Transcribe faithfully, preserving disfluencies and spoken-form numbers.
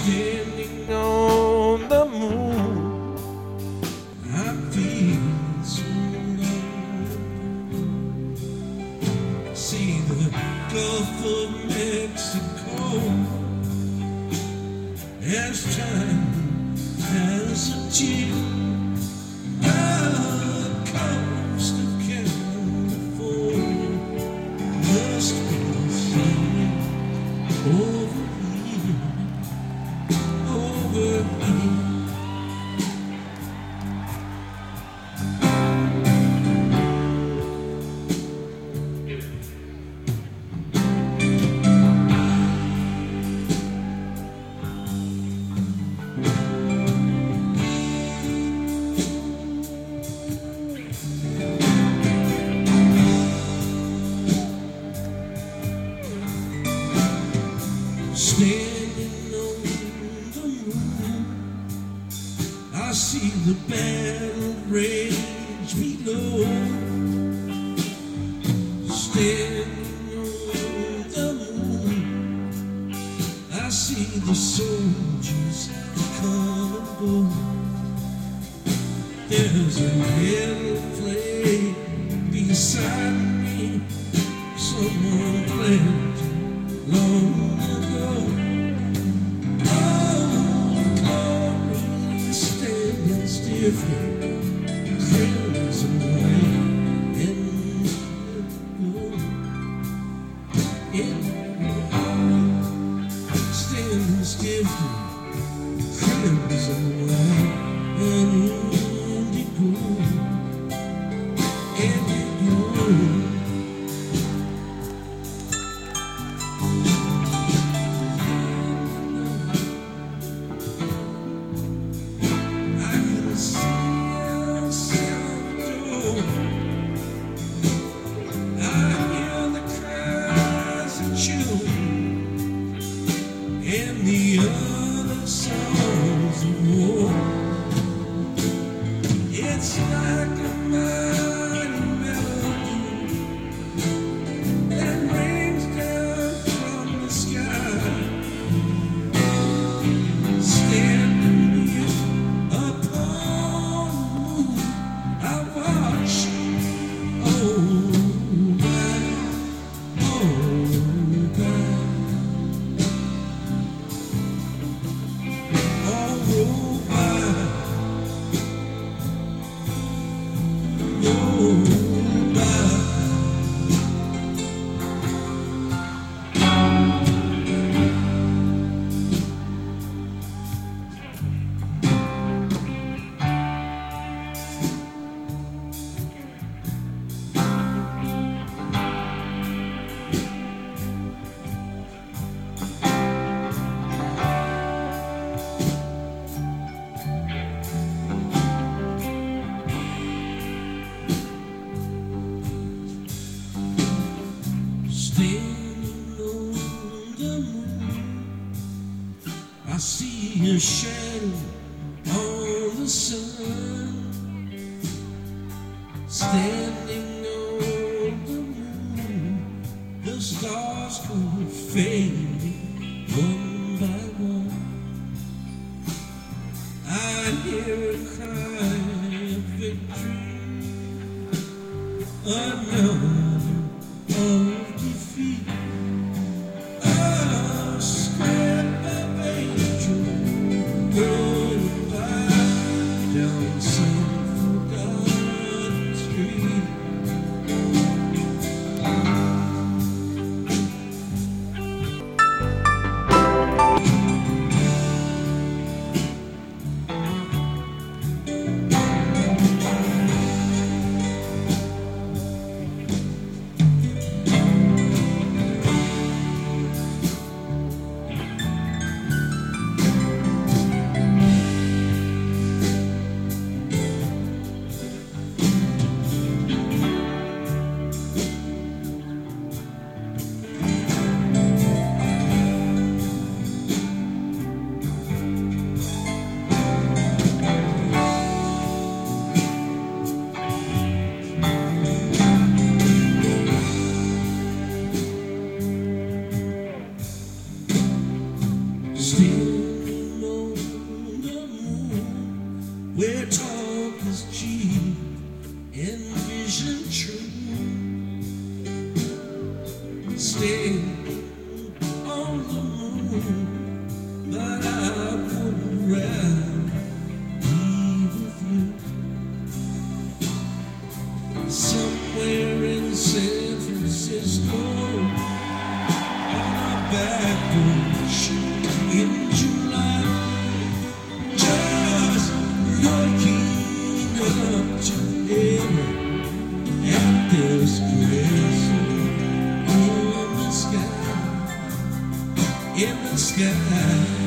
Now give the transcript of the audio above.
standing on the moon. I feel so alone. See the Gulf of Mexico as time has a chill. The coast of California must be seen over here, over here. Standing on the moon, I see the battle rage below. Standing on the moon, I see the soldiers come and go. There's a yellow flag beside me, someone planted long ago. Different crimson white and blue. It stands different crimson white and indigo, indigo. And the other songs of war, it's like a mighty melody that rains down from the sky. Standing upon the moon, I watch. Oh God, oh God. I see a shadow on the sun, standing on the moon. The stars go fading one by one. I hear a cry of victory, another of defeat. Still time.